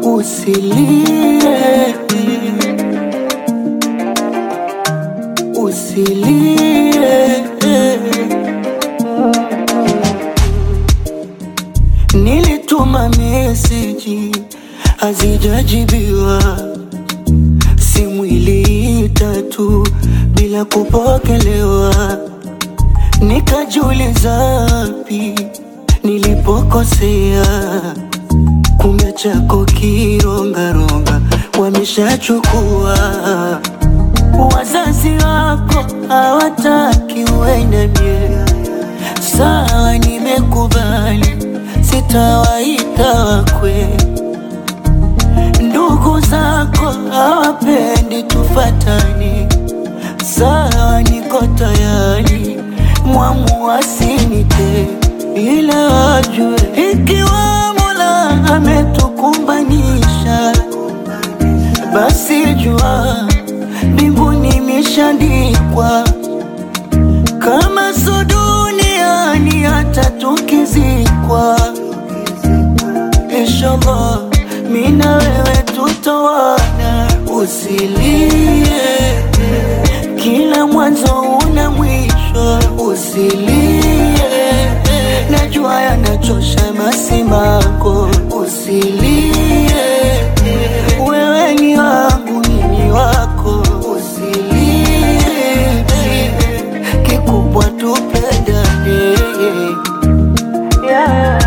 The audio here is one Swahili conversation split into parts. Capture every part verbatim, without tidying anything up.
Usilie, usilie. Nilituma meseji hazijajibiwa, simu iliita tu bila kupokelewa. Nikajiuliza wapi nilipokosea, kumbe chako kirongaronga wameshachukua. Wazazi wako hawataki uende mie, sawa nimekubali, sitawaita wakwe. Ndugu zako hawapendi tufatani, sawa niko tayari, mwamuasinite. Ila wajue ikiwa Mola ametukumbanisha, basi jua mbinguni imeshaandikwa. Kama so duniani hata tukizikwa, inshallah mimi na wewe tutawana. Usilie, kila mwanzo una mwisho. Usilie, najua yanachosha masimako. Usilie, wewe ni wangu, mimi wako. Usilie, kikubwa tupendane. Yeah.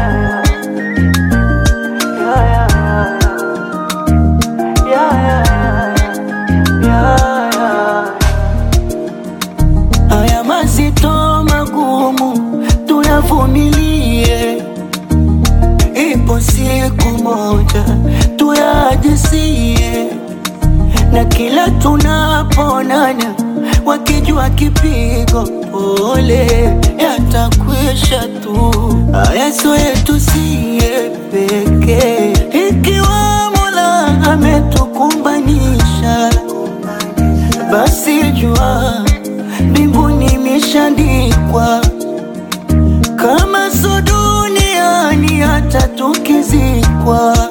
Haya mazito magumu tuyavumilie, ipo siku moja tuyajisie. Na kila tunaponana wakijua kipigo, pole yatakwisha tu. Haya sio yetu siye peke, ikiwa Mola ametukumbanisha, basi jua mbinguni imeshaandikwa. Kama so duniani hata tukizikwa,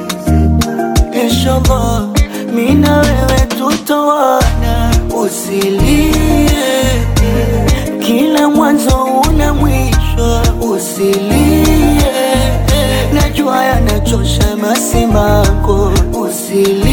inshallah mimi na wewe tutawana. Usilie, kila mwanzo una mwisho. Usilie, najua yanachosha masimako. Usilie.